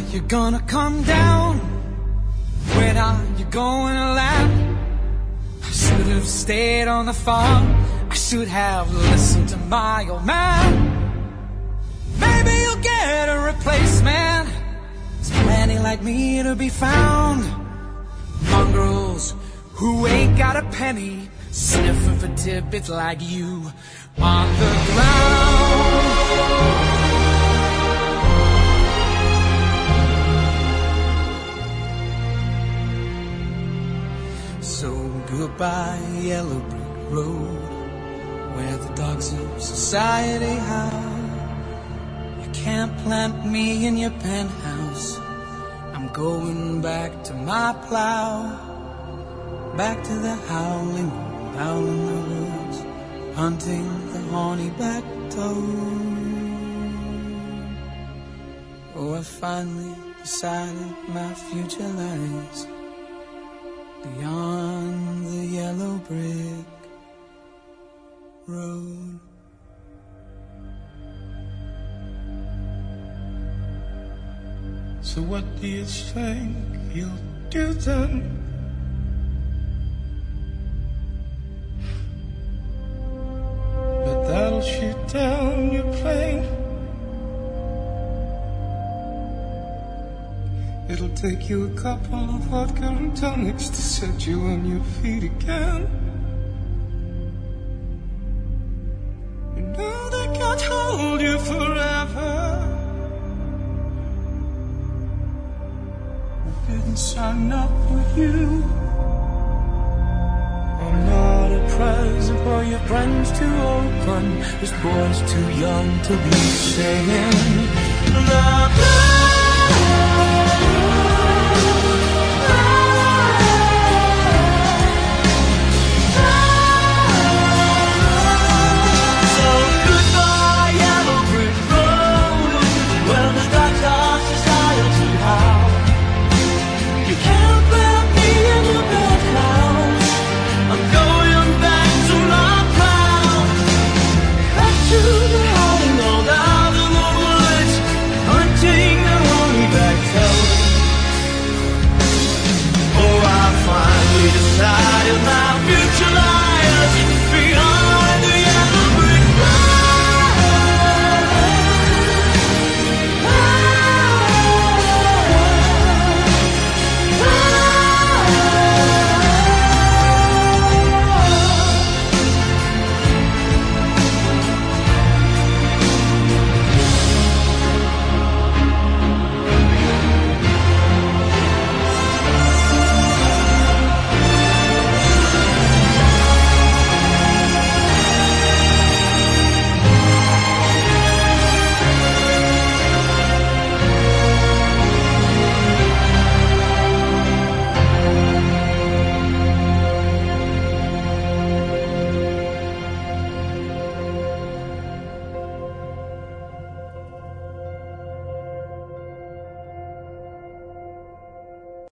you gonna come down? When are you going to land? I should have stayed on the farm. I should have listened to my old man. Maybe you'll get a replacement. There's plenty like me to be found. Mongrels who ain't got a penny, sniffing for tidbits like you on the ground. So goodbye, yellow brick road, where the dogs of society howl. You can't plant me in your penthouse. I'm going back to my plow, back to the howling out in the woods, hunting the horny-back toad. Oh, I finally decided my future lies beyond the yellow brick road. So what do you think you'll do then? But that'll shoot down your plane. It'll take you a couple of vodka and tonics to set you on your feet again. You know they can't hold you forever. I didn't sign up for you. I'm not a present for your friends to open. This boy's too young to be saying love.